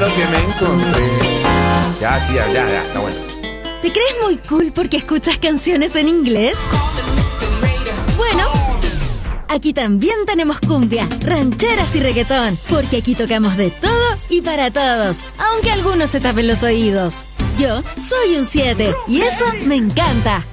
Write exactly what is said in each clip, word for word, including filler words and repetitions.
lo que me encontré. Ya, sí, ya, ya, ya, está bueno. ¿Te crees muy cool porque escuchas canciones en inglés? Bueno, aquí también tenemos cumbia, rancheras y reggaetón, porque aquí tocamos de todo y para todos, aunque algunos se tapen los oídos. Yo soy un siete y eso me encanta.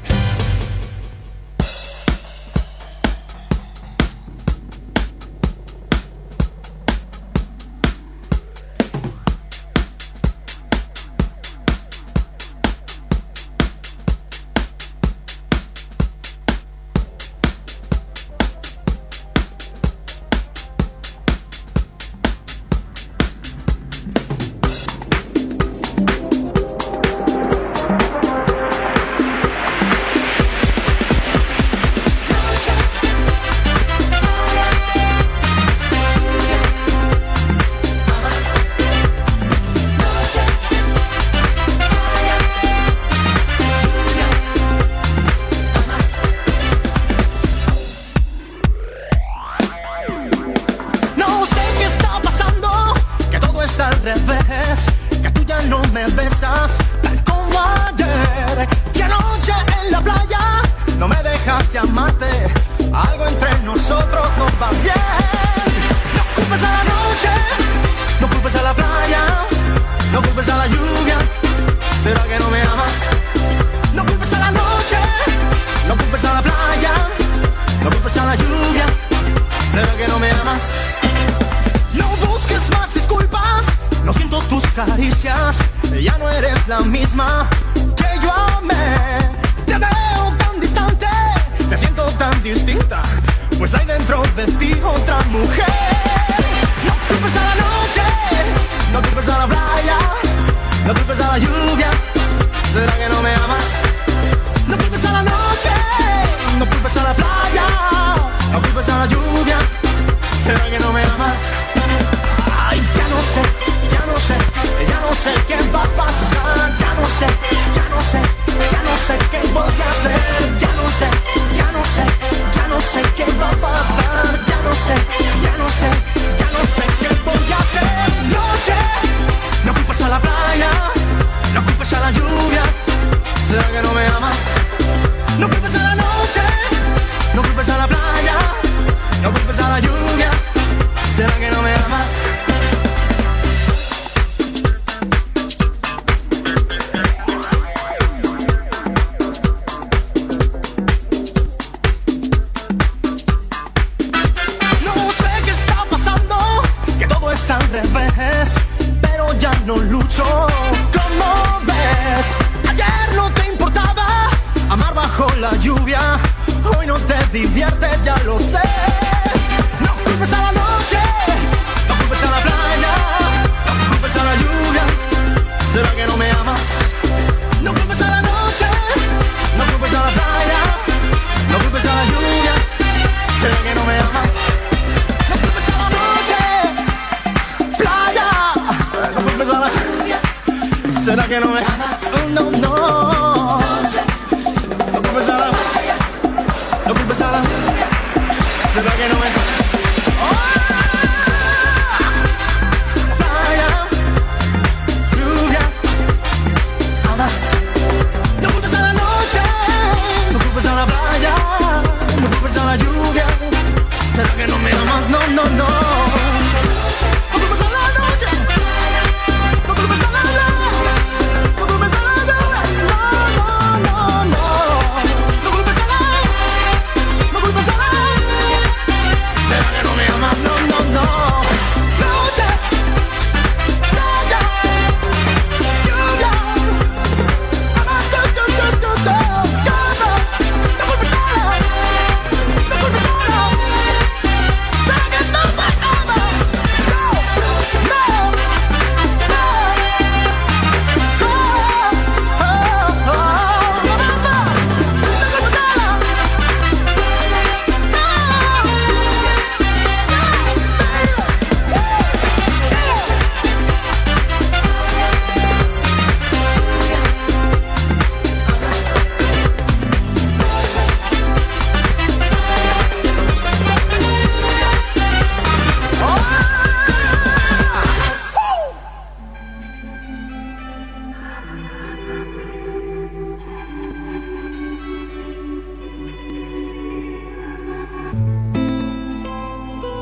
Pasa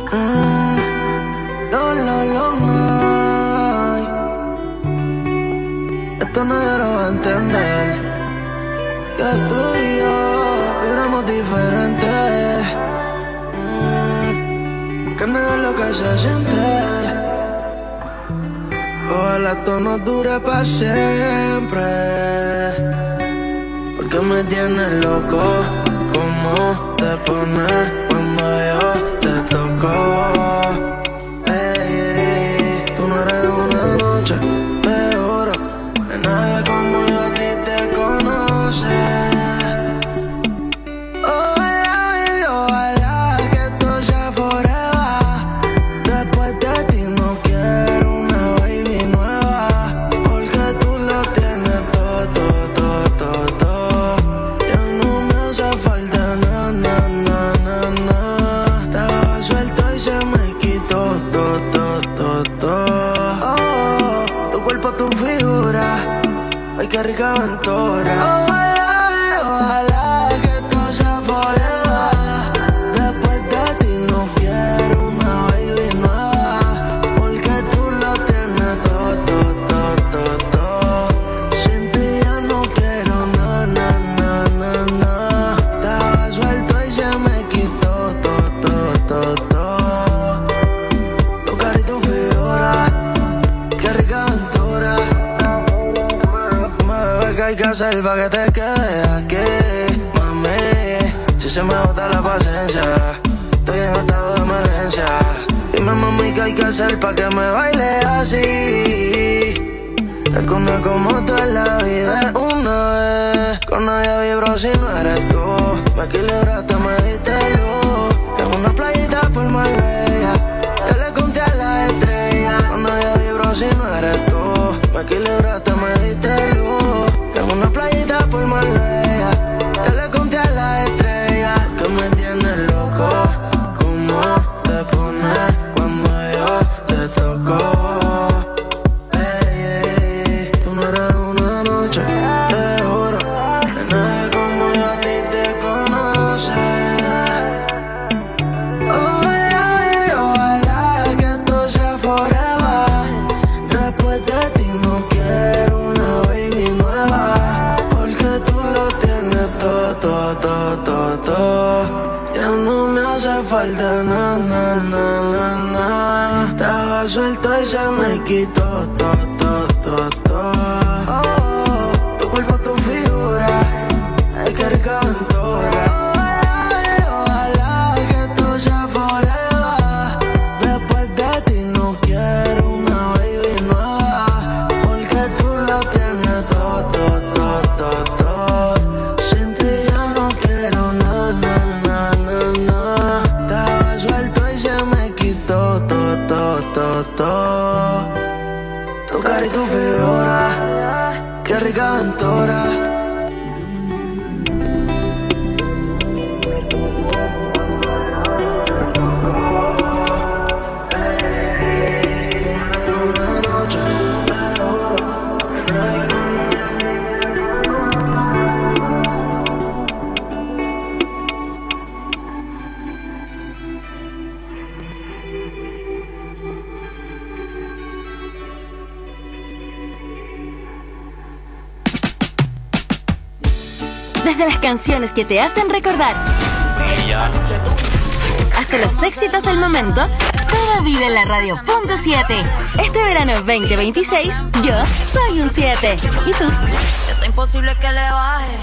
Mm, lo, lo, lo, no. Esto nadie lo va a entender. Que tú y yo vibramos diferentes. Mm, que no es lo que se siente. Ojalá esto no dure para siempre. Porque me tienes loco. ¿Cómo te pones cuando yo te toco? Hey, tú no eres una noche de oro. De nadie como yo a ti te conoce. Ojalá, baby, ojalá que esto sea forever. Después de ti no quiero una baby nueva. Porque tú lo tienes todo, todo, todo, todo, todo. Ya no me hace falta nada, nada, nada, nada. Estaba suelto y se me quitó todo, todo, todo, todo. Oh, tu cuerpo, tu figura. Ay, qué rica aventura. Ojalá, ojalá que esto sea forever. Después de ti no quiero una baby nueva. Porque tú lo tienes todo, todo, todo, todo, todo. Sin ti ya no quiero nada, nada, nada, nada. Estaba suelto y se me quitó todo, todo, todo, todo. Tu cara y tu figura. Qué rica aventura. ¿Qué hay que hacer pa' que te quedes aquí, mami? Si se me agota la paciencia, estoy en estado de emergencia. Dime, mami, ¿qué hay que hacer pa' que me baile así? Es que una como tú en la vida es una vez. Con nadie vibro si no eres tú. Me equilibraste, me diste luz. En una playita por Marbella, yo le conté a las estrellas. Con nadie vibro si no eres tú. Me equilibraste, me diste luz. En una playita por Marbella, yo le conté a las estrellas. Que me tienes loco. ¿Cómo te pones cuando yo te toco? Hey, hey, tú no eres una noche de oro. De nadie como yo a ti te conoce. Ojalá, baby, ojalá que esto sea forever. Después de ti no quiero una baby nueva. Porque tú lo tienes todo, todo, todo, todo, todo. Ya no me hace falta nada, nada, nada, nada. Estaba suelto y se me quitó todo, todo, todo, todo. Oh, tu cuerpo, tu figura. Ay, qué rica aventura. Ojalá, ojalá que esto sea forever. Después de ti no quiero una baby nueva. Porque tú lo tienes todo, todo, todo, todo, todo. Sin ti ya no quiero nada, nada, nada, nada. Estaba suelto y se me quitó todo, todo, todo, todo. Tu cara y tu figura, qué rica aventura. Desde las canciones que te hacen recordar hasta los éxitos del momento, todo vive en la radio punto siete. Este verano veinte veintiséis, yo soy un siete. ¿Y tú? Está imposible que le baje.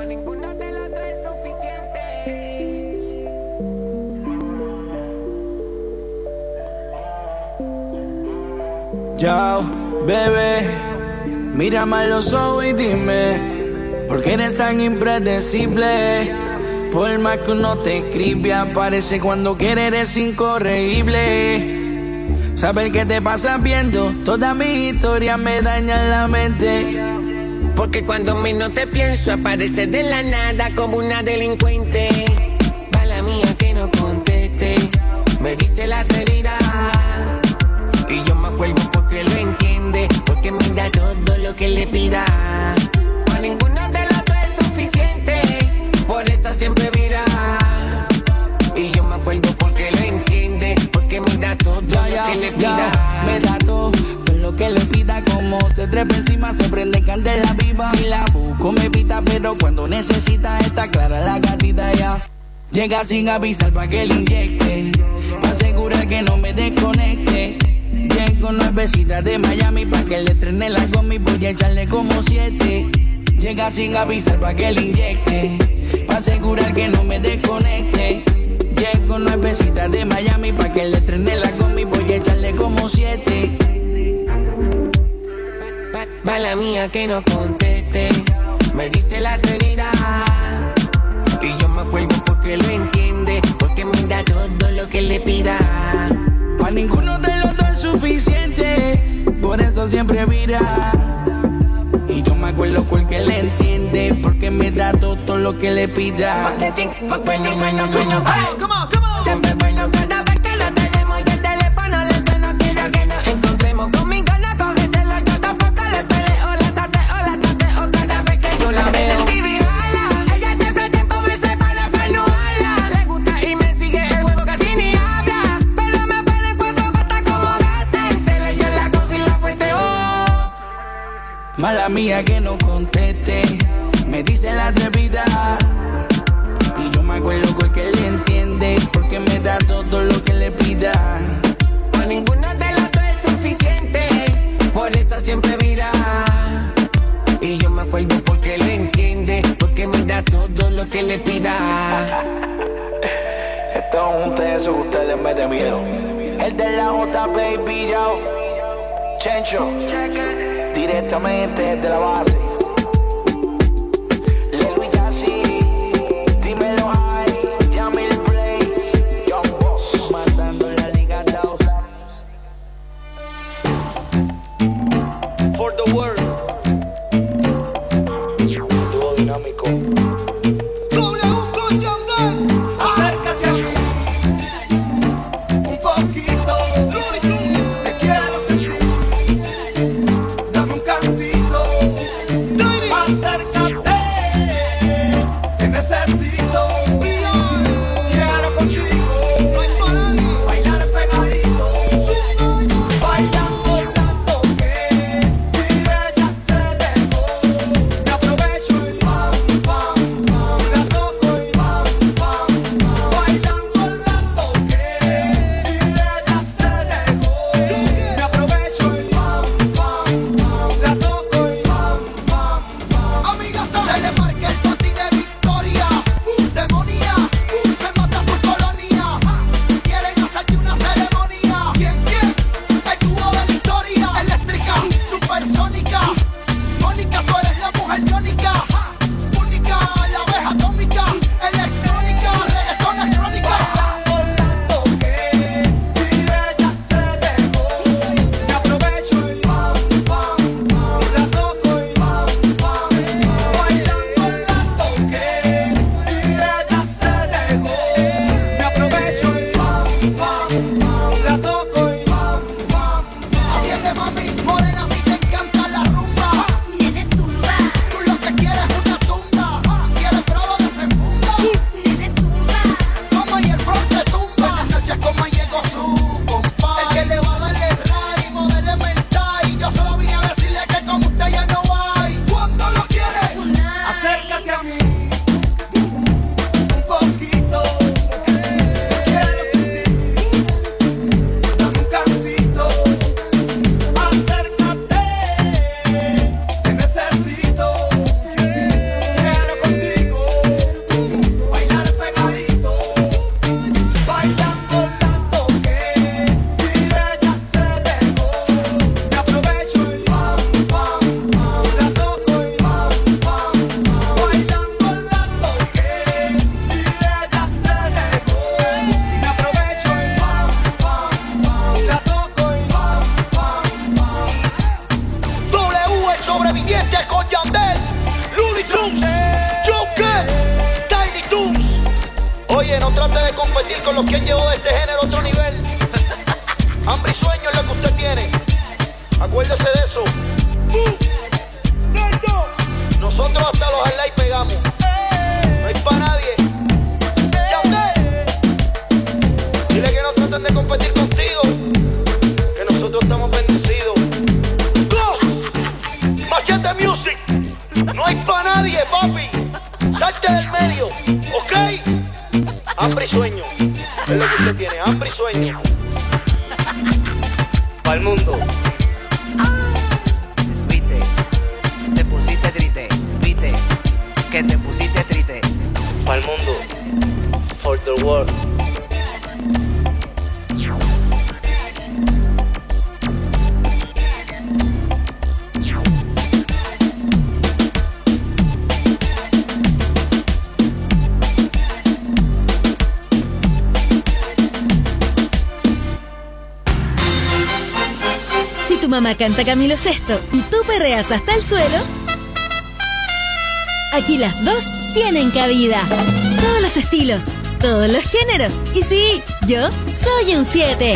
Yo, bebé, mírame a los ojos y dime, ¿por qué eres tan impredecible? Por más que uno te escribe, aparece cuando quiere, eres incorregible. Saber qué te pasa viendo toda mi historia me daña la mente. Porque cuando menos te pienso, apareces de la nada como una delincuente. Mala mía que no conteste, me dice la herida. Y yo me acuerdo porque lo entiende, porque me da todo lo que le pida. A ninguno de los dos es suficiente, por eso siempre mira. Y yo me acuerdo porque lo entiende, lo que le pida. Me da todo, todo lo que le pida. Como se trepa encima, se prende candela viva. Si la busco me pita, pero cuando necesita está clara la gatita ya. Llega sin avisar pa' que le inyecte, pa' asegurar que no me desconecte. Llego nuevecita de Miami pa' que le estrene la gomi, voy a echarle como siete. Llega sin avisar pa' que le inyecte, pa' asegurar que no me desconecte. Llego nuevecita de Miami pa' que le estrene la gomi, voy a echarle como siete. Mala mía que no conteste, me dice la Trinidad. Y yo me acuerdo porque lo entiende, porque me da todo lo que le pida. Pa' ninguno de los dos es suficiente, por eso siempre vira. Y yo me acuerdo porque le entiende, porque me da todo lo que le pida. Bueno, bueno, bueno, siempre bueno cada vez que lo tenemos y el teléfono le suena. Quiero que nos encontremos, conmigo no cógeselo, yo tampoco le peleo. La sateo, la tateo cada vez que yo la veo. Mala mía que no conteste, me dice la atrevida. Y yo me acuerdo porque le entiende, porque me da todo lo que le pida. Pa' ninguna de las dos es suficiente, por eso siempre vira. Y yo me acuerdo porque le entiende, porque me da todo lo que le pida. Estamos juntos en eso que ustedes me den miedo. El de la J, baby, yo. Chencho. Directamente desde la base. Lelo y Yassi, dímelo high, Yamil Blaze, Young Boss, matando la liga dos. For the world. Dúo dinámico. Acércate a mí un poquito. Te quiero sentir. Dame un cantito. Acércate. Te necesito. Quiero contigo bailar pegadito. Bailando tanto que ella se dejó. Me aprovecho y pam, pam, pam. La toco y pam, pam, pam. Bailando tanto que ella se dejó. Me aprovecho y pam, pam, pam. La toco y pam, pam, pam. Amiga, se le marca el botín de victoria. Demonía, me mata por colonia. Quieren hacerte una ceremonia. ¿Quién, quién? El dúo de la historia. Eléctrica, supersónica. Mónica, tú eres la mujer tónica. Única, la abeja atómica. Electrónica, reggaetón electrónica. Volando que ella se dejó. Me aprovecho y pam, pam, pam. La toco y pam, pam, pam. Bailando tanto que ella se dejó. Me aprovecho y pam, pam, pam. La toco y pam, pam, pam. Atiende, mami, morena, a mí te encanta la rumba. Nene zumba, Tú lo que quieres es una tunda. Si eres bravo, desenfunda. nene zumba, Como y el front te tumba. Buenas noches, como llegó su compa. El que le va a darle ray, modele mental. Yo solo vine a decirle que como usted ya no hay. Cuando lo quieres, tonight. acércate a mí un poquito. Te quiero sentir. Dame un cantito. Acércate. Te necesito. Quiero contigo bailar pegadito. Bailando tanto que ella se dejó. Me aprovecho y pam, pam, pam. La toco y pam, pam, pam. Bailando tanto que ella se dejó. Me aprovecho y pam, pam, pam. La toco y pam, pam, pam. W el sobreviviente con Yandel, Looney Tunes, Joker, Tiny Toons. Oye, no trate de competir con los que han llevado este género a otro nivel. Hambre y sueño es lo que usted tiene. Acuérdese de eso. Nosotros hasta los highlights pegamos. No hay para nadie. Yandel. Dile que no traten de competir contigo. parte del medio, ¿ok? Hambre y sueño, es lo que usted tiene, hambre y sueño. Para el mundo. Viste, te pusiste triste, viste, que te pusiste triste. Para el mundo, for the world. Tu mamá canta Camilo Sesto y tú perreas hasta el suelo, aquí las dos tienen cabida. Todos los estilos, todos los géneros. Y sí, yo soy un siete.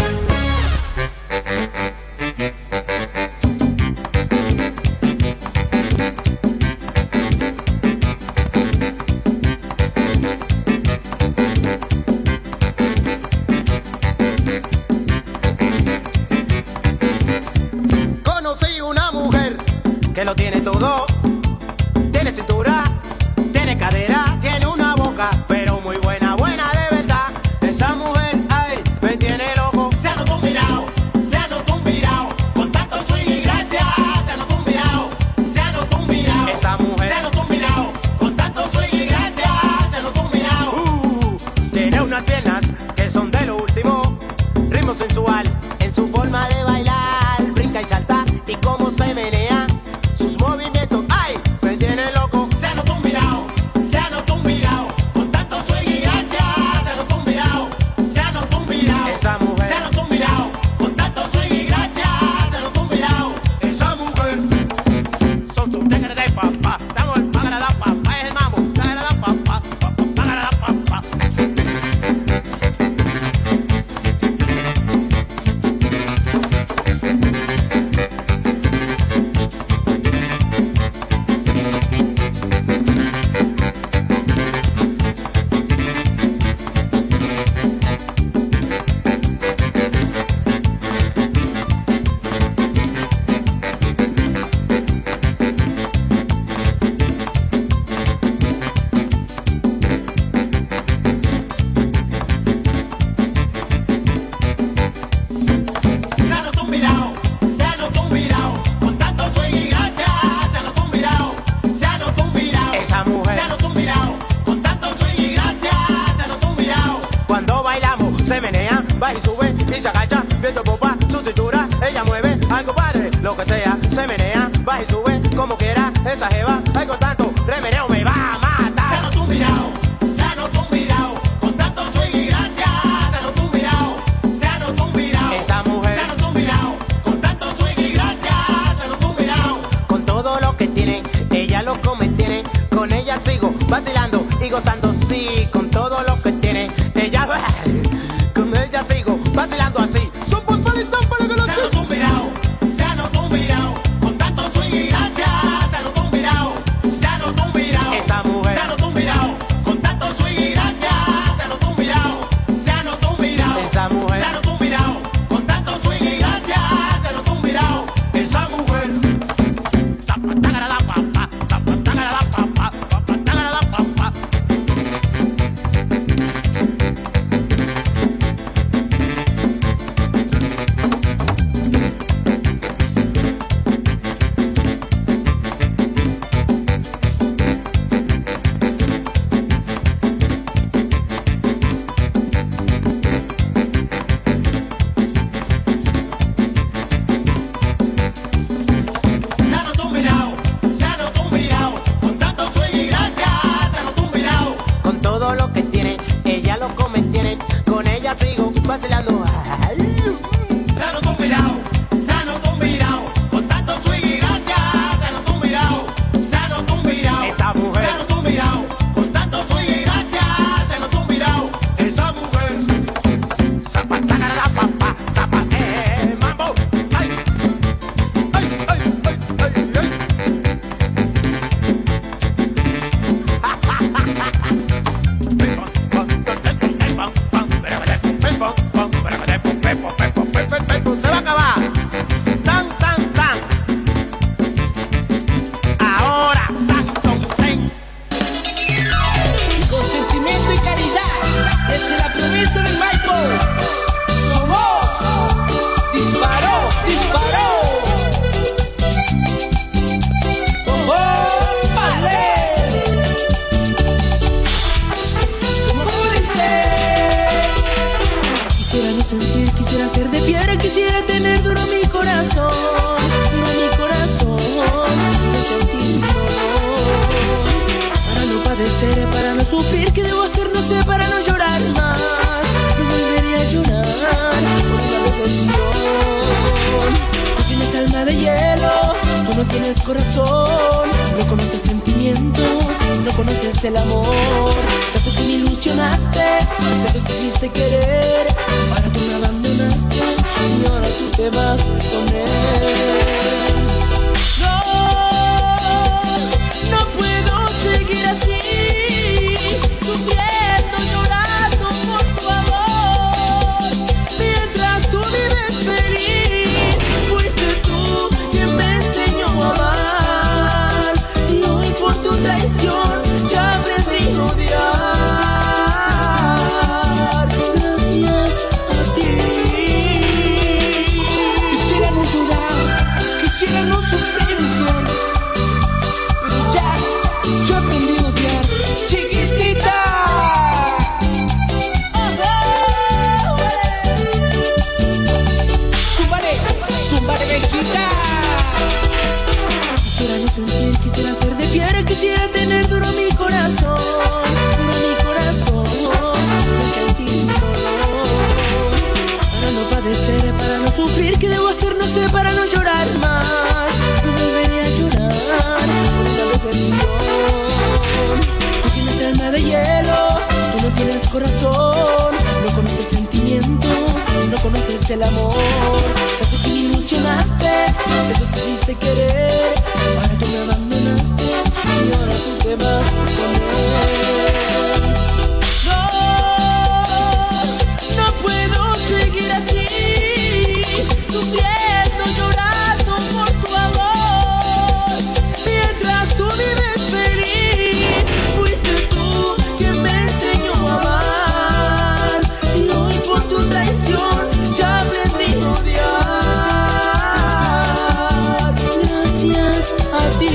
Que lo tiene todo, tiene cintura, tiene cadera, tiene una boca, pero muy buena, buena de verdad. Esa mujer, ay, me tiene loco. Se anotó un mirado, se anotó un mirado, con tanto swing y gracia. Se anotó un mirado, se anotó un mirado. Esa mujer, se anotó un mirado, con tanto swing y gracia. Se anotó un mirado. Uh, tiene unas piernas que son de lo último, ritmo sensual en su forma de bailar, brinca y salta y cómo se menea. Movimiento, ay, me tiene loco. Se anotó un mirado, se anotó un mirado, con tanto swing y gracia. Se anotó un mirado, se anotó un mirado. Esa mujer, se anotó un mirado, con tanto swing y gracia. Se anotó un mirado. Esa mujer, son sus tigres de papá. Damos el pagarada papá, es el mambo. Pagarada papá, pagarada papá. Va y sube y se agacha, viendo popa, su cintura, ella mueve algo padre, lo que sea, se menea, va y sube como quiera, esa jeva, ay con tanto remeneo me va a matar. Se anotó un mirado, se anotó un mirado, con tanto swing y gracia. Se anotó un mirado, se anotó un mirado, esa mujer, se anotó un mirado, con tanto swing y gracia. Se anotó un mirado, con todo lo que tiene, ella lo come, tiene, con ella sigo vacilando y gozando, sí, con todo lo que tiene, ella con ella sigo vacilando así. Son por palistán para que lo se anotó un mirado, se anotó un mirado, con tanto swing y gracia. Se anotó un mirado, se anotó un mirado, esa mujer, se anotó un mirado, con tanto swing y gracia. Se anotó un mirado, se anotó un mirado, esa mujer, se anotó un mirado, con tanto swing y gracia. Se anotó un mirado, esa mujer. Zapatagara la papa, zapatagara la papa, zapatagara la papa. Vacilando, se anotó un mirado, se anotó un mirado, con tanto swing y gracia. Se anotó un mirado, se anotó un mirado, esa mujer, se anotó un mirado, con tanto swing y gracia. Se anotó un mirado, esa mujer. Zapatagara la papa, zapa, eh, mambo, ay, ay, ay, ay, ay, ay. Bum, bum, bum, bum, bum, bum, bum, bum, bum, bum, bum, bum, bum, bum, bum, dice de Michael. Somos Disparó, disparó. Oh, vale. ¿Cómo dice? Quisiera no sentir, quisiera ser de piedra, quisiera tener duro mi corazón, duro mi corazón, no sentir mi dolor. Para no padecer, para no sufrir, ¿qué debo hacer? No sé, para no llorar más. No volveré a llorar por una decepción. Tú tienes alma de hielo, tú no tienes corazón, no conoces sentimientos, no conoces el amor. Tanto que me ilusionaste, tanto que quisiste querer, ahora tú me abandonaste y ahora tú te vas con él. No, no puedo seguir así, sufriendo, llorando por tu amor, mientras tú vives feliz. Fuiste tú quien me enseñó a amar, si hoy por tu traición ya aprendí a odiar. Gracias a ti. Quisiera no llorar, quisiera no sufrir, mujer, pero ya, yo aprendí a odiar. Chiquitita. Zúmbale, zúmbale, viejita. Quisiera no sentir, quisiera ser de piedra, quisiera tener duro mi corazón, duro mi corazón, no sentir mi dolor. Para no padecer, para no sufrir, ¿qué debo hacer? No sé, para no llorar más. No volveré a llorar por una decepción. Tú tienes alma de hielo, tú no tienes corazón, no conoces sentimientos, no conoces el amor. Tanto que me ilusionaste, tanto que quisiste querer, ahora tú me abandonaste y ahora tú te vas con él. No, no puedo seguir así, sufriendo, llorando por tu amor, mientras tú vives feliz. Fuiste tú quien me enseñó a amar, si hoy por tu traición ya aprendí a odiar. Gracias a ti.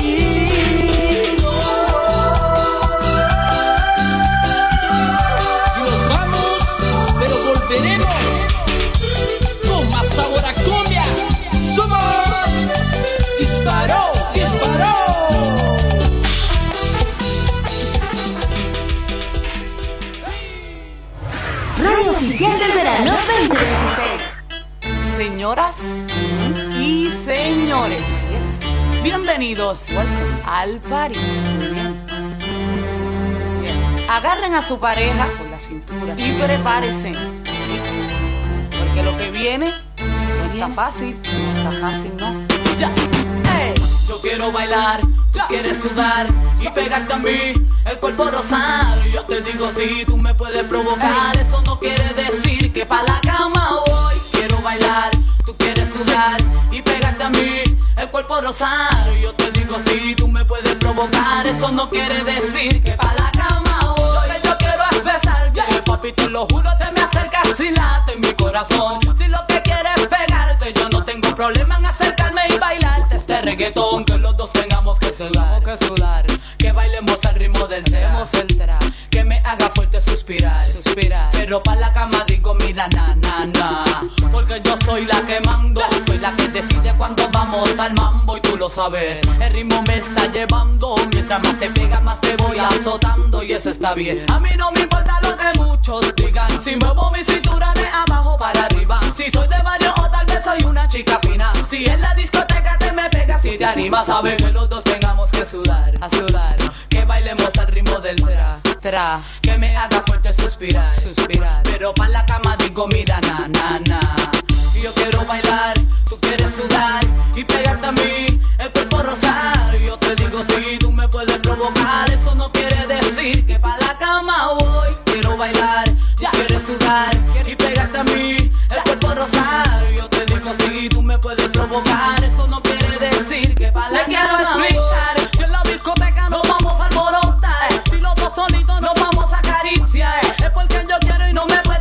Y nos vamos, pero volveremos con más sabor a cumbia. Somos Disparó, disparó. Radio Oficial del Verano veinte veintiséis. Señoras y señores, bienvenidos al party. Bien. Bien. Agarren a su pareja por la cintura y prepárense, porque lo que viene no está fácil, no está fácil, no. Ya. Hey. Yo quiero bailar, tú quieres sudar y pegarte a mí, el cuerpo rosado. Yo te digo si tú me puedes provocar, eso no quiere decir que pa' la cama voy. Quiero bailar, tú quieres sudar y pegarte a mí, el cuerpo rosado. Yo te digo si tú me puedes provocar, eso no quiere decir que pa' la cama voy. Lo que yo quiero es besarte, papi, te lo juro, te me acercas y late en mi corazón. Si lo que quieres es pegarte, yo no tengo problema en acercarme y bailarte este reggaetón, que los dos tengamos que sudar, que sudar, que bailemos al ritmo del tema, el tra, que me haga fuerte suspirar, suspirar, pero pa' la cama digo mira na na na, porque yo soy la que mando, soy la que decide cuando vamos al mambo y tú lo sabes, el ritmo me está llevando, mientras más te pega más te voy azotando y eso está bien, a mí no me importa lo que muchos digan, si muevo mi cintura de abajo para arriba, si soy de barrio o tal vez soy una chica fina, si en la discoteca te me pegas y te animas, sabes que los dos tengamos que sudar, a sudar, que bailemos al ritmo del tra, tra, que me haga fuerte suspirar, suspirar, pero pa' la cama digo mira na na na, yo quiero bailar, tú quieres sudar y pegarte a mí, el cuerpo rosar, yo te digo si tú me puedes provocar, eso no quiere decir que pa' la cama voy, quiero bailar, ya quieres sudar y pegarte a mí, el cuerpo rosar, yo te digo si tú me puedes provocar, eso no quiere decir que pa' la cama voy. Explicar, si en la discoteca nos vamos a alborotar, si los dos solitos nos vamos a acariciar, es porque yo quiero y no me puedo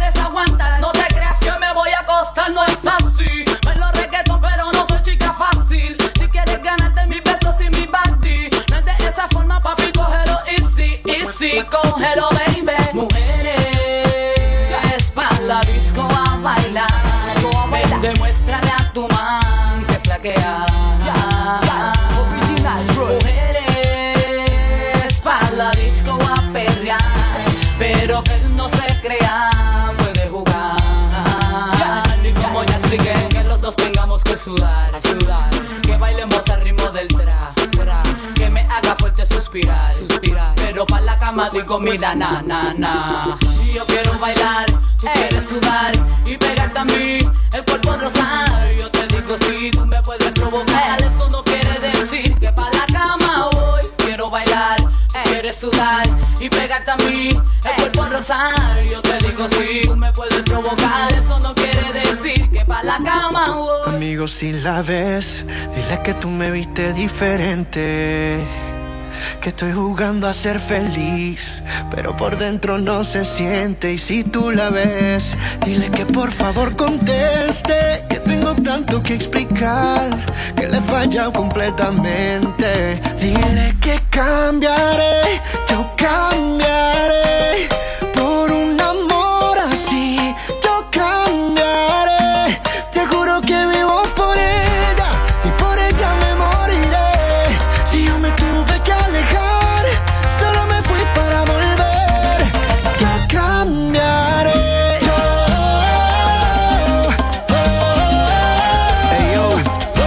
sudar, sudar, que bailemos al ritmo del tra, tra, que me haga fuerte suspirar, suspirar, pero pa' la cama doy comida, na, na, na. Y yo quiero bailar, tú quieres sudar y pegarte a mí, el cuerpo rosar. Yo te digo si tú me puedes provocar, eso no quiere decir que pa' la cama voy. Quiero bailar, quieres sudar y pegarte a mí, el cuerpo rosar. Yo te digo si tú me puedes provocar, eso no quiere decir que pa' la cama voy. Amigo, si la ves, dile que tú me viste diferente, que estoy jugando a ser feliz, pero por dentro no se siente. Y si tú la ves, dile que por favor conteste, que tengo tanto que explicar, que le he fallado completamente. Dile que cambiaré, yo cambiaré por un amor así, yo cambiaré. Te juro que vivo por ella y por ella me moriré. Si yo me tuve que alejar, solo me fui para volver. Yo cambiaré. Yo, oh, hey, yo.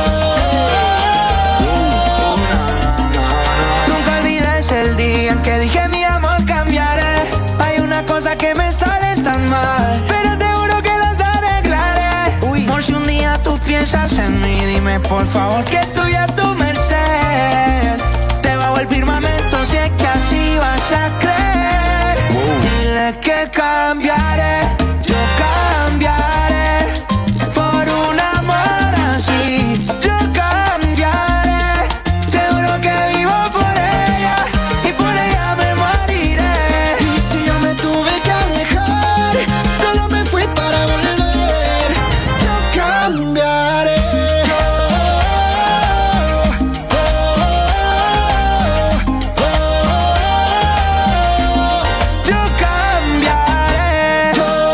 Nunca olvides el día en que dije mi amor cambiaré. Hay una cosa que me sale tan mal, pero te juro que las arreglaré. Uy, por si un día tú piensas en mí, dime por favor que estoy a tu merced. Te bajo el firmamento si es que así vas a creer. Dile que cambiaré, yo cambiaré por un amor así, yo cambiaré. Te juro que vivo por ella y por ella me moriré. Y si yo me tuve que alejar, solo me fui para volver. Yo cambiaré. Yo cambiaré.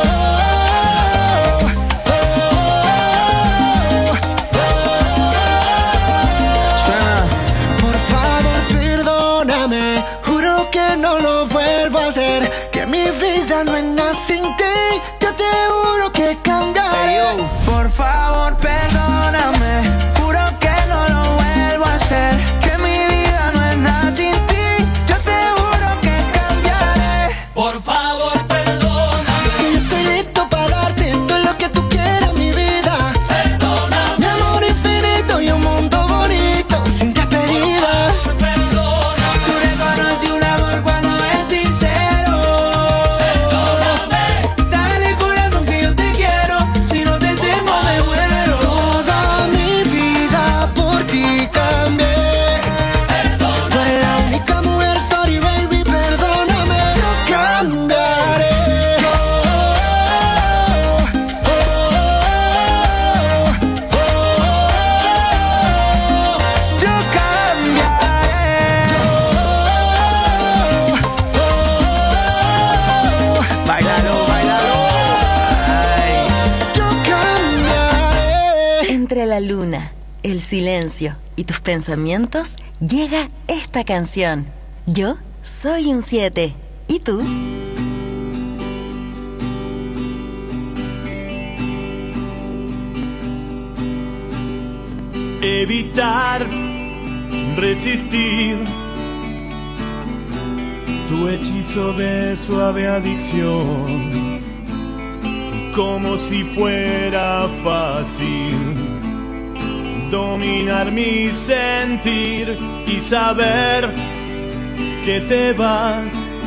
Suena. Por favor, perdóname, juro que no lo vuelvo a hacer, que mi vida no es nada sin ti. Yo te juro que cambiaré. Por favor, perdóname, juro que no lo vuelvo a hacer, que mi vida no es nada sin ti. Yo te juro que cambiaré. Por favor, perdóname, Que yo estoy listo para darte todo lo que tú quieras, mi vida. perdóname, Mi amor infinito y un mundo bonito sin despedida. perdóname, Tú reconoces un amor cuando es sincero. perdóname, Dale corazón que yo te quiero, si no te tengo me muero. Toda mi vida por ti cambié. Tú eres la única mujer, sorry baby, perdóname. Yo cambiaré. Yo cambiaré. Bailalo, bailalo. Ay. Yo cambiaré. Entre la luna, el silencio y tus pensamientos, llega esta canción. Yo soy un siete. ¿Y tú? Evitar, resistir tu hechizo de suave adicción, como si fuera fácil dominar mi sentir y saber que te vas,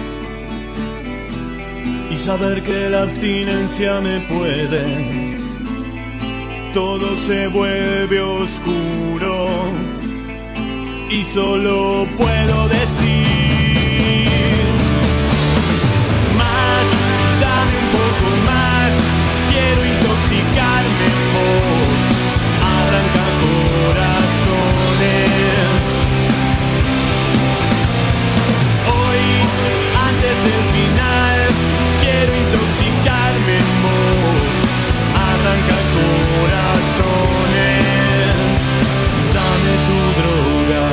y saber que la abstinencia me puede. Todo se vuelve oscuro y solo puedo decir más, dame un poco más, quiero intoxicarme en vos, arranca corazones. Hoy, antes del final, quiero intoxicarme en vos, arranca corazones, dame tu droga.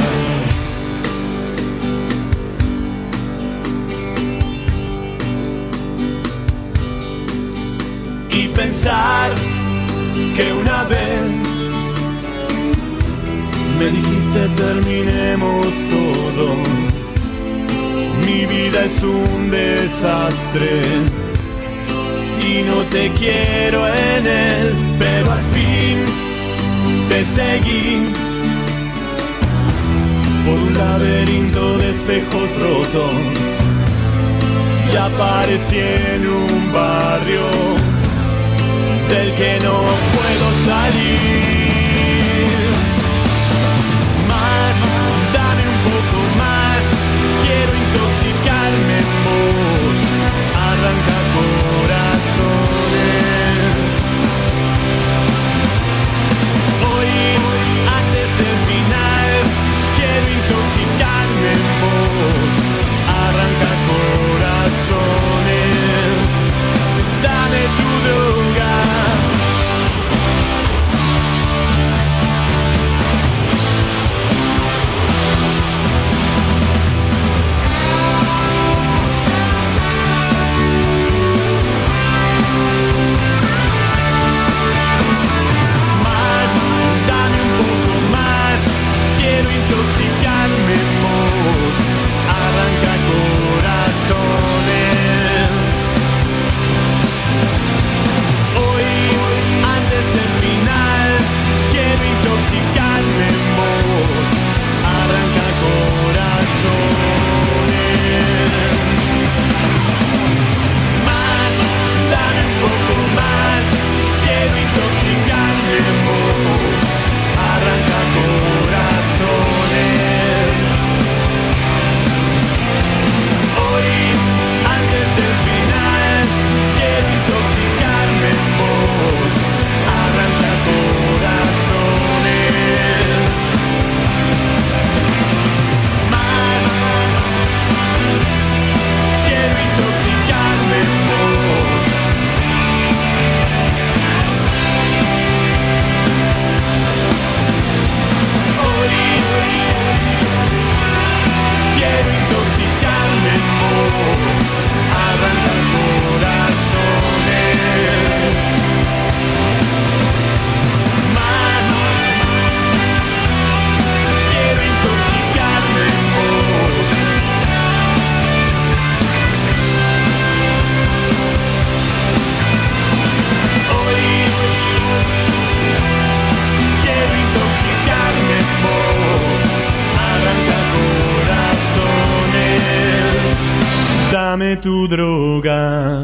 Y pensar que una vez Me dijiste terminemos todo. Mi vida es un desastre y no te quiero en él, pero al fin te seguí por un laberinto de espejos rotos y aparecí en un barrio del que no puedo salir. Más, dame un poco más, quiero intoxicarme en vos, arranca corazones. Hoy, antes del final, quiero intoxicarme en vos, arranca corazones. Dame tu droga. Intoxicarme en vos, arranca corazones. Hoy, antes del final, quiero intoxicarme en vos, arranca corazones. Más, dame un poco más, quiero intoxicarme en vos, arranca corazones. Hoy, antes del final, quiero intoxicarme en vos, arranca corazones. Más, quiero intoxicarme en vos. Hoy, quiero intoxicarme en vos, arranca corazones. Más, quiero intoxicarme en vos. Hoy, quiero intoxicarme en vos, arranca corazones. Dame tu droga.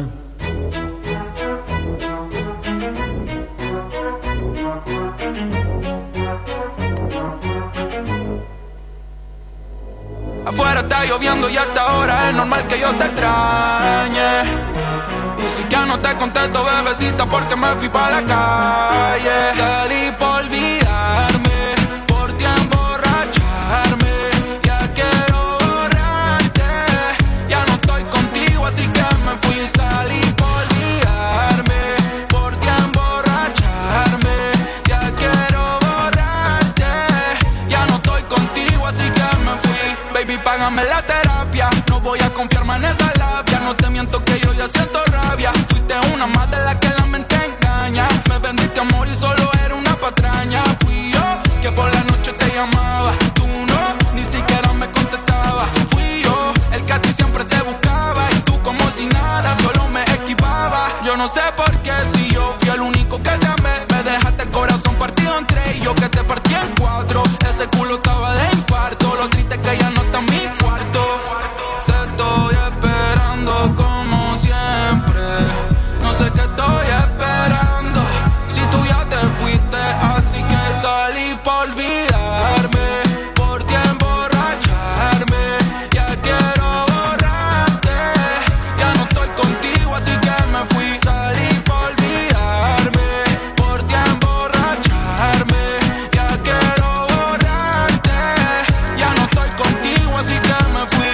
Afuera está lloviendo y hasta ahora es normal que yo te extrañe. Y si que no te contesto, bebecita, porque me fui pa' la calle. Salí por olvidarme, por ti emborracharme. Ya quiero borrarte, ya no estoy contigo, así que me fui. Salí por olvidarme, por ti emborracharme. Ya quiero borrarte, ya no estoy contigo, así que me fui. Baby, págame la terapia, no voy a confiarme en esa labia. No te miento que yo ya siento rabia. Fuiste una más de la que la mente engaña. Me vendiste amor y solo era una patraña. Fui yo que por la noche te llamaba, tú no, ni siquiera me contestabas. Fui yo el que a ti siempre te buscaba y tú como si nada, solo me esquivaba. Yo no sé por qué, si yo fui el único que te amé, me dejaste el corazón partido en tres y yo que te partí en cuatro. Ese culo estaba de infarto, lo triste es que ya no está en mi cuarto. Te estoy esperando como siempre, no sé qué estoy esperando, si tú ya te fuiste, así que salí por olvidarme, por ti emborracharme. Ya quiero borrarte, ya no estoy contigo, así que me fui. Salí por olvidarme, por ti emborracharme. Ya quiero borrarte, ya no estoy contigo, así que me fui.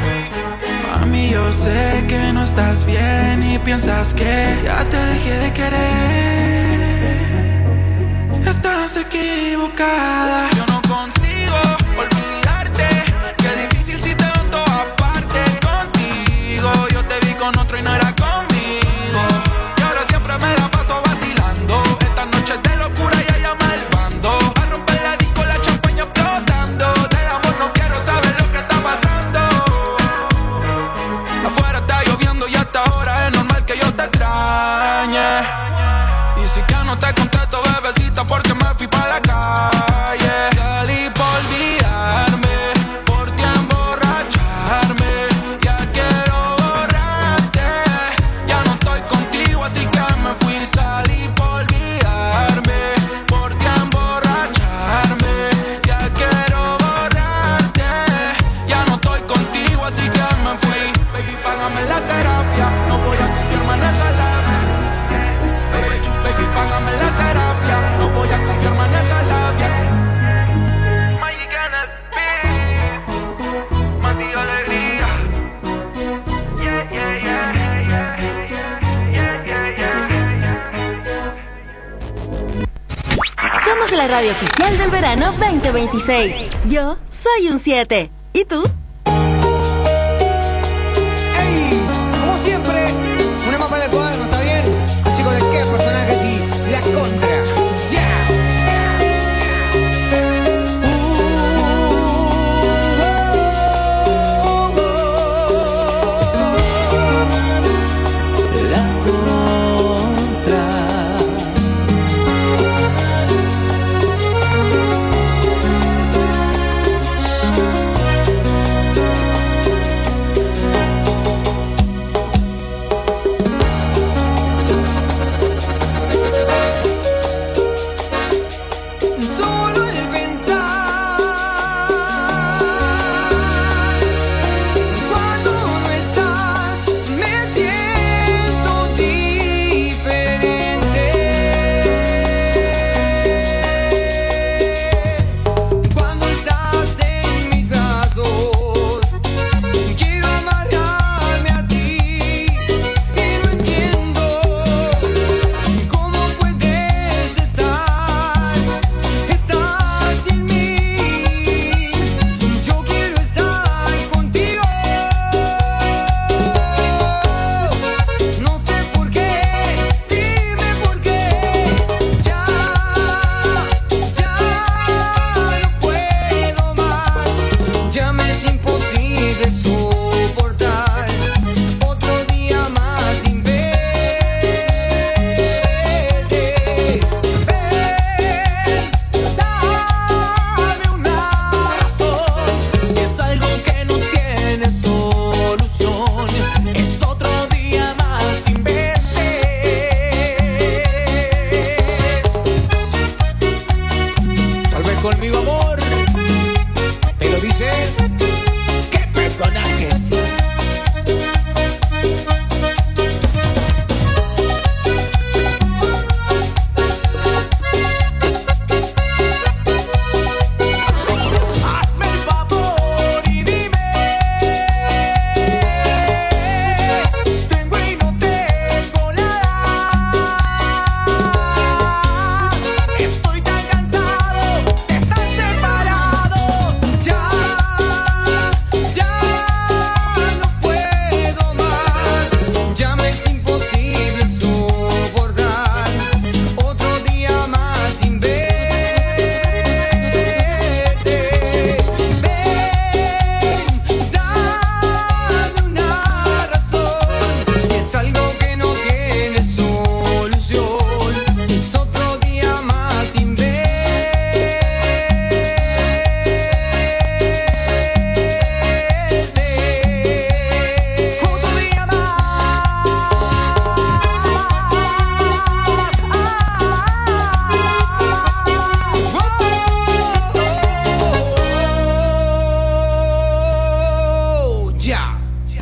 Mami, yo sé que no estás bien y piensas que ya te dejé de querer. Estás equivocada. Yo no consigo olvidarte, qué difícil si te veo en todas partes. Contigo yo te vi con otro y no era conmigo, y ahora siempre me la paso vacilando. Esta noche es de locura y a llamar el bando, a romper la disco, la champaña no te contesto, bebecita, porque me fui pa' la calle. Salí por olvidarme, por ti emborracharme. Ya quiero borrarte, ya no estoy contigo, así que me fui. Salí por olvidarme, por ti emborracharme. Ya quiero borrarte, ya no estoy contigo, así que me fui. Baby, págame la terapia, no voy a confiarme en esa labia. Baby, baby, págame la terapia, no voy a confiarme en esa labia. Magic en el beat, Mati alegría. Yeah, yeah, yeah, yeah, yeah, yeah, yeah. Somos la radio oficial del verano veinte veintiséis. Yo soy un siete. ¿Y tú? Como siempre, una mapa en el cuaderno, ¿está bien? Chicos, ¿de qué personajes y la contra? ¡Ya! La contra. Solo el pensar cuando no estás me siento diferente. Cuando estás en mis brazos quiero amarrarme a ti y no entiendo cómo puedes estar. Estás en mí, yo quiero estar contigo. No sé por qué, dime por qué. Ya, ya no puedo más. Ya me es imposible soportar otro día más sin verte. Dame una razón, si es algo que no tiene solución, es otro día más sin verte. Tal vez conmigo, amor, te lo dice. ¿Qué personajes? Hazme el favor y dime. Tengo y no tengo nada. Estoy tan cansado de estar separado. Ya, ya no puedo más. Ya me es imposible soportar otro día más sin verte. Ven, dame una razón. Si es algo que no tiene solución, es otro día más sin verte. Otro día más. Ya.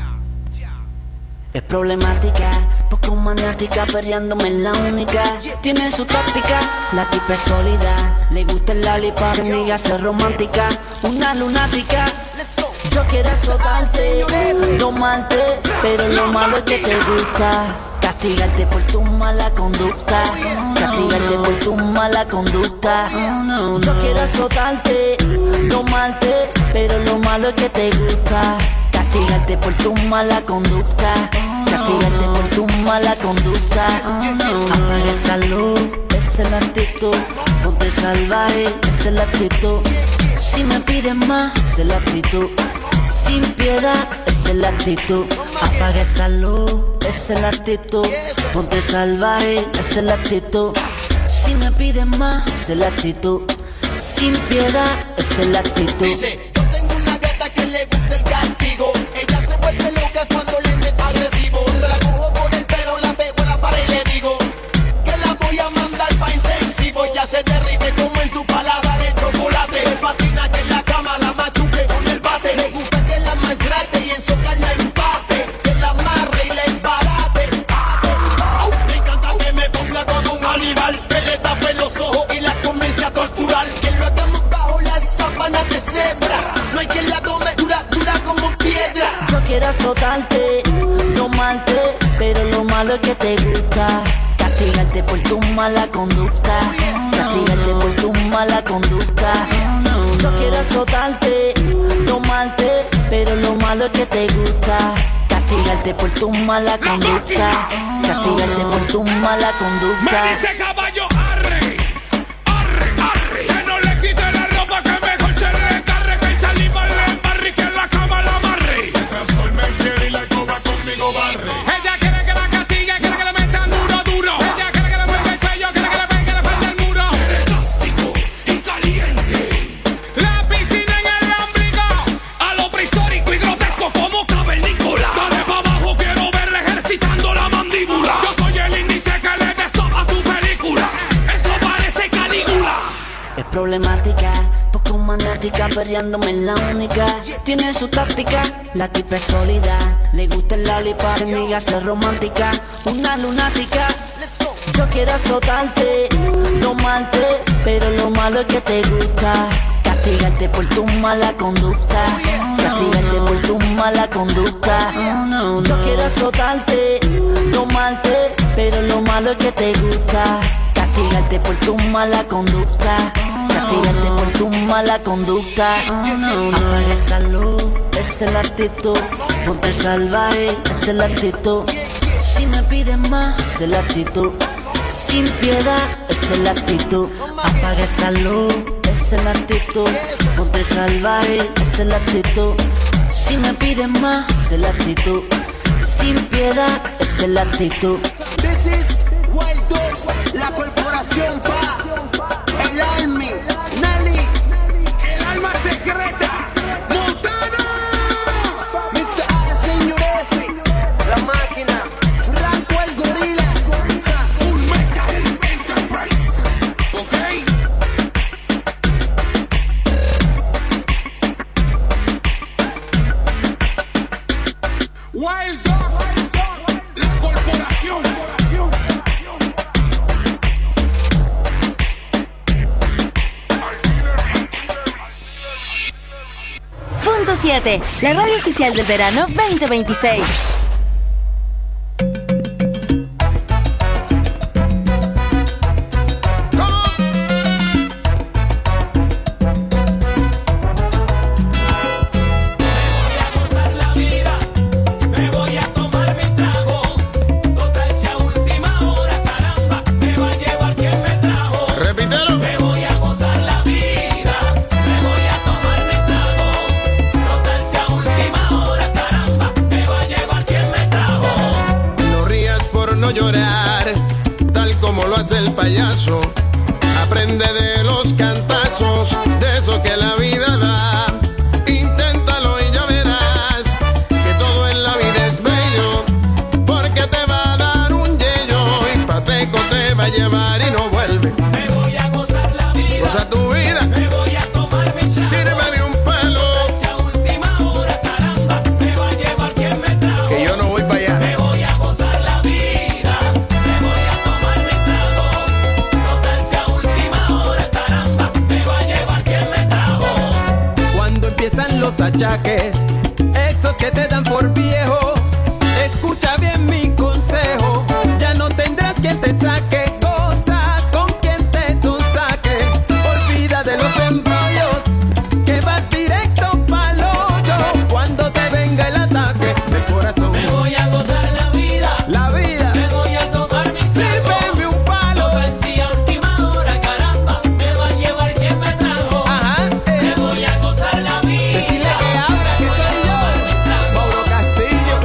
Es problemática, poco maniática, perreándome en la única. Tiene su táctica, la tipa es sólida. Le gusta el lollipop, se niega a ser romántica. Una lunática, yo quiero azotarte, domarte, pero lo malo es que te gusta. Castigarte por tu mala conducta, castigarte por tu mala conducta. Yo quiero azotarte, domarte, pero lo malo es que te gusta. Castigarte por tu mala conducta, castigarte por tu mala conducta. Apaga esa luz, esa es la actitud. Ponte salvaje, esa es la actitud. Si me pides más, esa es la actitud. Sin piedad, esa es la actitud. Apaga esa luz, esa es la actitud. Ponte salvaje, esa es la actitud. Si me piden más, esa es la actitud. Sin piedad, esa es la actitud. Dice, yo tengo una gata que le gusta el castigo. Ella se vuelve loca cuando le meto agresivo. Cuando la cojo por el pelo, la pego en la pared y le digo que la voy a mandar pa' intensivo. Ya se derrite como en tu paladar el chocolate. Me fascina que en la cama la machuque con el bate. Me gusta que la maltrate y en soca la empate. Que la amarre y la embarate. Me encanta que me ponga como un animal. Que le tape los ojos y la comience a torturar. Que lo hagamos bajo las sábanas de cebra. No hay quien la tome dura, dura como piedra. Yo quiero azotarte, domarte, pero lo malo es que te gusta castigarte por tu mala conducta. Castigarte por tu mala conducta. Yo quiero azotarte, domarte, pero lo malo es que te gusta castigarte por tu mala conducta. Castigarte por tu mala conducta. Me dice caballo, arre, arre, arre. Que no le quite la ropa, que mejor se le descarre. Que el saliva le embarre y que en la cama la amarre. Se transforma en fiel y la coba conmigo barre. Ella quiere que la castigue, quiere que le metan duro, duro. Ella quiere que le mueva el cuello, quiere que le pegue la falda al muro. Quiere plástico y caliente. La piscina en el ombligo, a lo prehistórico y grotesco como cavernícola. Dale pa' abajo, quiero verle ejercitando la mandíbula. Yo soy el índice que le besó a tu película. Eso parece Calígula. Es problemática, poco maniática, perreándome en la única. Tiene su táctica, la tipa es sólida. Le gusta el lollipop, se niega a ser romántica. Una lunática, yo quiero azotarte, domarte, pero lo malo es que te gusta castigarte por tu mala conducta. Castigarte por tu mala conducta. Yo quiero azotarte, domarte, pero lo malo es que te gusta castigarte por tu mala conducta. Castigarte por tu mala conducta. Apaga esa luz, esa es la actitud. Ponte salvaje, esa es la actitud. Si me piden más, esa es la actitud. Sin piedad, esa es la actitud. Apaga esa luz, esa es la actitud. Ponte salvaje, esa es la actitud. Si me piden más, esa es la actitud. Sin piedad, esa es la actitud. This is Wild Dogs, la corporación pa, el Army, Nelly, el alma secreta, Montana, mister A, señor F, la máquina, Franco el gorila, Full Metal Enterprise, ok. Wild Dog, la corporación. Punto siete, la radio oficial del verano veinte veintiséis. El payaso aprende de los cantazos, de eso que la vida da. Inténtalo y ya verás que todo en la vida es bello, porque te va a dar un yello y pateco te va a llevar y no vuelve. Me voy a gozar la vida, goza tu vida, me voy a tomar mi trago. Sirve de un pelo, a última hora, caramba, me va a llevar quien me trajo. que yo no voy para allá. Me voy a gozar la vida, me voy a tomar mi trago. Total, si a última hora, caramba, me va a llevar quien me trajo. Cuando empiezan los achaques, esos que te dan por viejo, escucha bien mi consejo. Ya no tendrás quien te saque, goza con quien te sonsaque. Olvida de los embrollos, que vas directo pa'l hoyo. Cuando te venga el ataque del corazón, Me voy a gozar la vida, la vida, me voy a tomar mi trago. sírveme un palo. Total, si a última hora, caramba, me va a llevar quien me trajo. Ajá, eh. Me voy a gozar la vida. Decirle que abra, que soy yo, Mauro Castillo.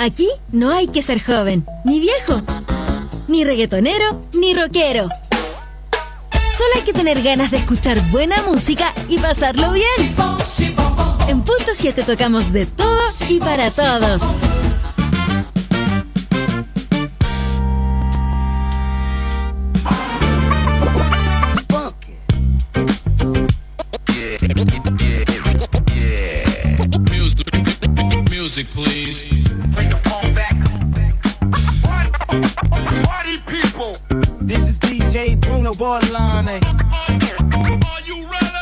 Aquí no hay que ser joven, ni viejo, ni reggaetonero, ni rockero. Solo hay que tener ganas de escuchar buena música y pasarlo bien. En Punto siete tocamos de todo y para todos. Music, please. Bring the phone back. Party people. This is D J Bruno Borlane. Are you ready?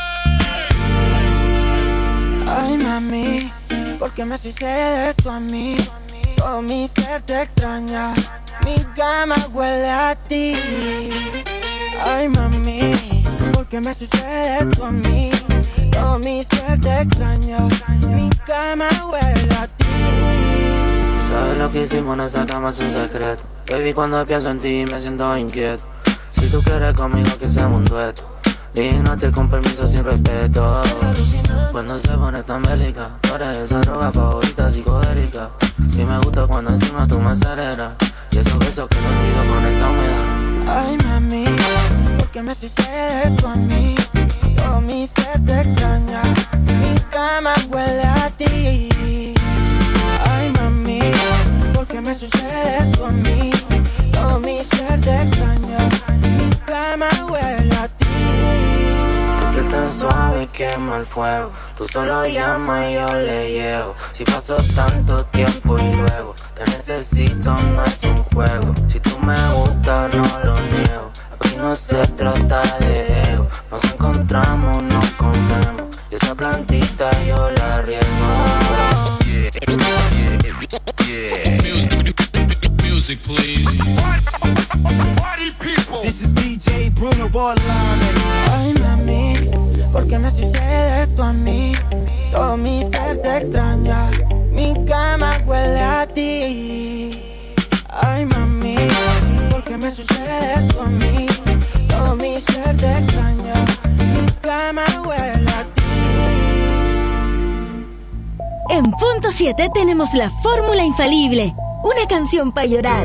Ay, mami, ¿por qué me sucede esto a mí? Todo mi ser te extraña, mi cama huele a ti. Ay, mami, ¿por qué me sucede esto a mí? Todo mi ser te extraña, mi cama huele a ti. Sabes lo que hicimos en esa cama es un secreto. Baby, cuando pienso en ti me siento inquieto. Si tú quieres conmigo que seamos un dueto, dígate con permiso sin respeto. Cuando se pone tan bélica, tú eres esa droga favorita psicodélica. Si me gusta cuando encima tú me aceleras, y esos besos que no olvido con esa humedad. Ay, mami, ¿por qué me sucede esto a mí? Todo mi ser te extraña, mi cama huele a ti. Ay, mami, ¿por qué me sucede esto a mí? Todo mi ser te extraña, mi cama huele a ti. Tu piel tan suave quema el fuego, tú solo llamas y yo le llego. Si pasó tanto tiempo y luego te necesito, no es un juego. Si tú me gustas no lo niego, aquí no se trata de ego. Nos encontramos, nos comemos, y esa plantita yo la riego. Music, please. Party people. This is D J Bruno Borlane. Ay, mami, ¿por qué me sucede esto a mí? Todo mi ser te extraña, mi cama huele a ti. Ay, mami, ¿por qué me sucede esto a mí? Todo mi ser te extraña, mi cama huele a ti. En Punto siete tenemos la fórmula infalible. Una canción para llorar,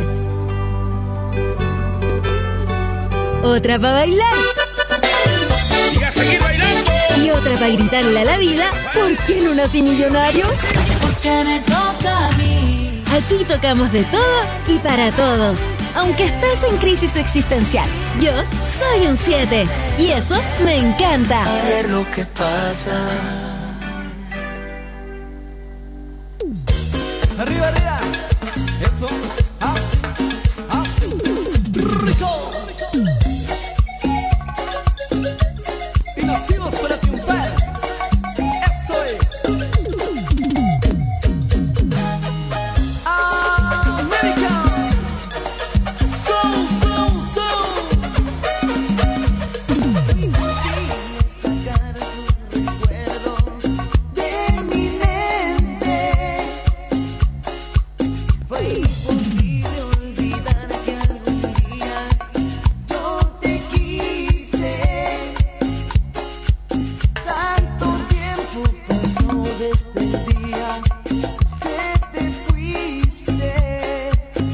otra para bailar Y a seguir bailando. y otra para gritarle a la vida: ¿por qué no nací millonario? Porque me toca a mí. Aquí tocamos de todo y para todos. Aunque estés en crisis existencial, yo soy un siete y eso me encanta. A ver lo que pasa. Arriba, arriba. Eso. Así. Así. Rico. Y nacimos para triunfar. Eso es. América. Soul, soul, soul. Imposible sacar tus recuerdos de mi mente. Fue imposible olvidar que algún día yo te quise. Tanto tiempo pasó desde el día que te fuiste.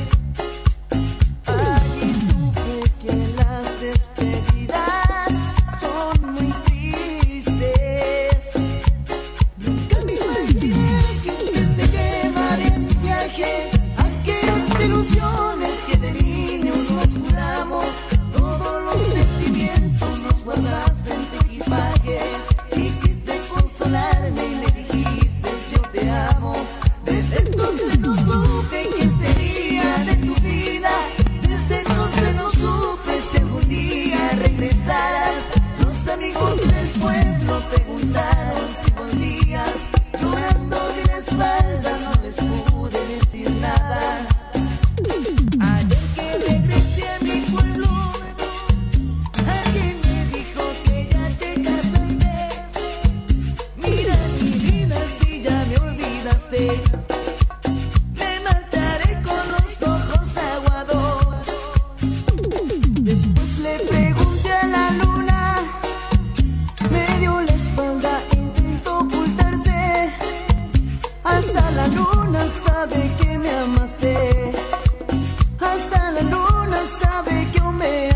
Allí supe que las despedidas son muy tristes. Nunca me imaginé que usted se llevaría este viaje. Aquellas ilusiones que de niños nos juramos, todos los sentimientos nos guardaste en tu equipaje. Quisiste consolarme y me dijiste yo te amo. Desde entonces no supe qué sería de tu vida. Desde entonces no supe si algún día regresarás. Los amigos del pueblo preguntaron si volvías. Llorando de la espalda no les pude decir nada. Ayer que regresé a mi pueblo, alguien me dijo que ya te casaste. Mira mi vida si ya me olvidaste. Me mataré con los ojos aguados. Después le pregunté a la luna, me dio la espalda, intentó ocultarse. Hasta la luna luna sabe que me amaste. Hasta la luna sabe que yo me